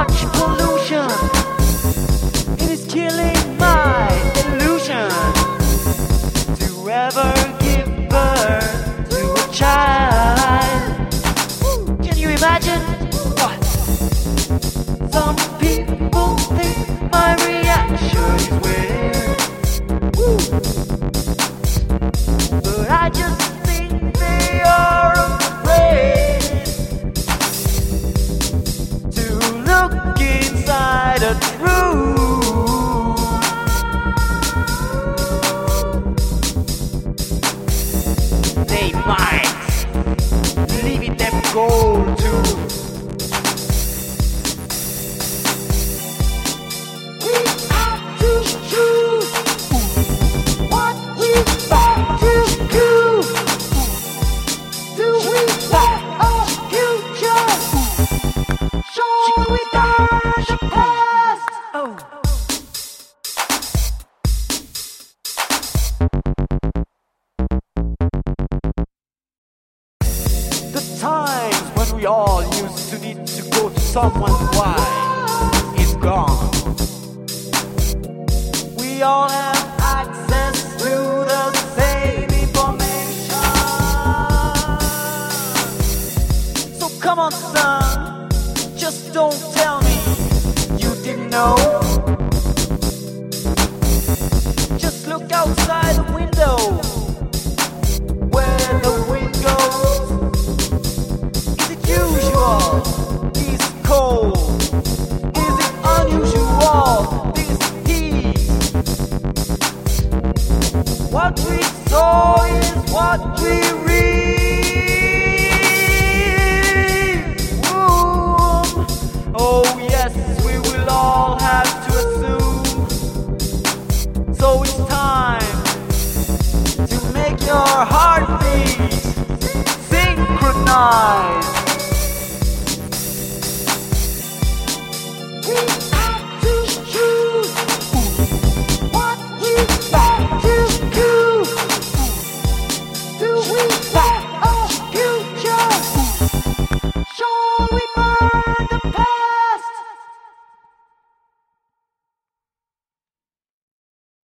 much pollution. It is killing my illusion to ever give birth to a child. Can you imagine? What? Some people think my reaction is weird, but I just think they are afraid to look inside a truth. They might leave it them gold too. We have to choose what we want to do. Do we want a future? Should we dodge the past? Oh. The times when we all used to need to go to someone's wife is gone. We all have access to the same information. So come on, son, just don't tell me you didn't know. Just look outside the window where the wind goes. Is it usual? This cold? Is it unusual? This heat? What we saw is what we read. Oh yes, we will all have to assume. So it's time to make your heartbeat synchronize.